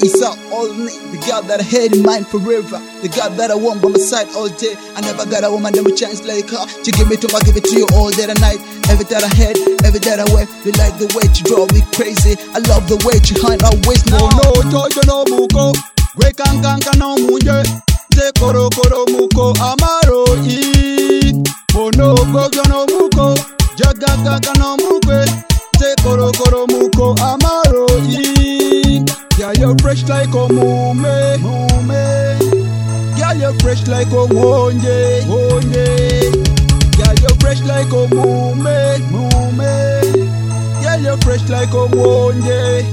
is all I need. The girl that I had in mind forever. The girl that I want by my side all day. I never got a woman that would chance like her. She give me to me, I give it to you all day and night. Every that I had, every that I wear. You like the way she draw me crazy. I love the way she hind her waist. No, jojo no muko. Gwe kankanka no munye. Ze koro koro muko amaro i. Mono gogo no muko. Jagaga no mukwe. Ze koro koro muko amaro i. Yeah, you're fresh like a mume. Yeah, you're fresh like a wonje. Yeah, you're fresh like a mume. Yeah, you're fresh like a wonje.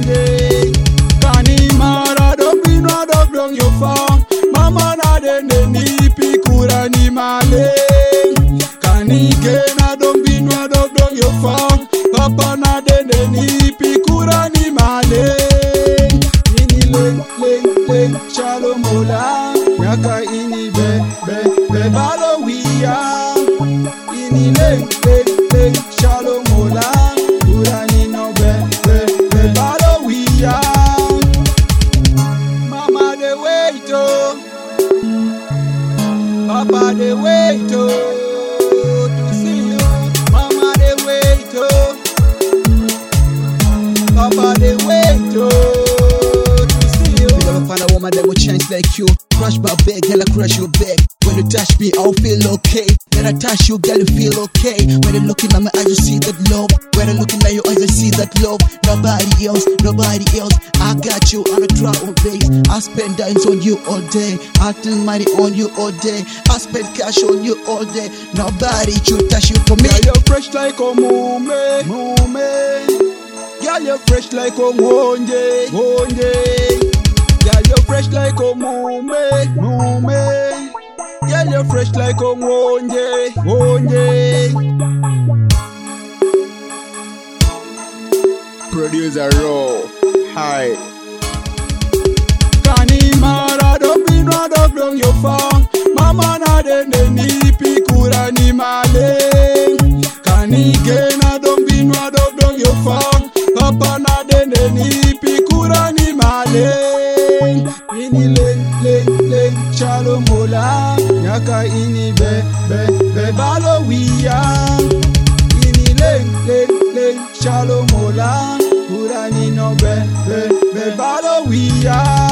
Kani mara don't be no dog long you found. Mama na de ni pikura ni male. Kani gena don't be no dog long you found. Papa na de ni pikura ni male. Leng shalom ola Nyaka ini be balo wia. Ini leng shalom ola Urani no be balo wia. Mama de wait oh, Papa de wait oh, to see you. Mama de wait oh, Papa de wait oh. Find a woman that will change like you. Crush my bag, girl, I crush your bag. When you touch me, I'll feel okay. When I touch you, girl, you feel okay. When you're looking at my eyes, you see that love. When I'm looking at your eyes, I see that love. Nobody else. I got you on a trial base. I spend dimes on you all day. I spend money on you all day. I spend cash on you all day. Nobody should touch you for me. Yeah, you're fresh like a mume. Yeah, you're fresh like a wonje. Yeah, you're fresh like a mume. Yeah, you're fresh like a wonje. Producer Raw. Hi. Kani mara don't be no dog long you found. Mama na de ni pikura ni male. Kani gena don't be no dog long you found. Papa na de ni pikura ni male. Ini leng shalom ola Nyaka ini be balo wia. Ini leng shalom ola Urani no be balo wia.